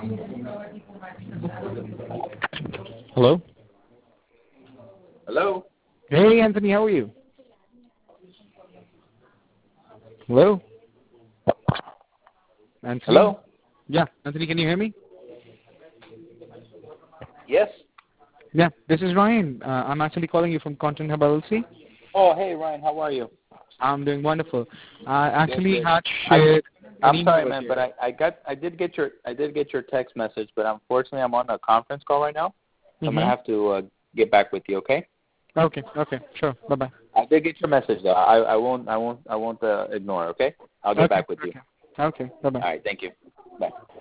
Hello? Hello? Hey, Anthony, how are you? Hello? Anthony? Hello? Yeah, Anthony, can you hear me? Yes? Yeah, this is Ryan. I'm actually calling you from Content Hub LLC. Oh, hey, Ryan, how are you? I'm doing wonderful. I actually Good. had shared I'm sorry, man, but I did get your text message, but unfortunately I'm on a conference call right now. So I'm gonna have to get back with you, okay? Okay, sure. Bye-bye. I did get your message though. I won't ignore, okay? I'll get back with you. Okay, bye-bye. All right, thank you. Bye.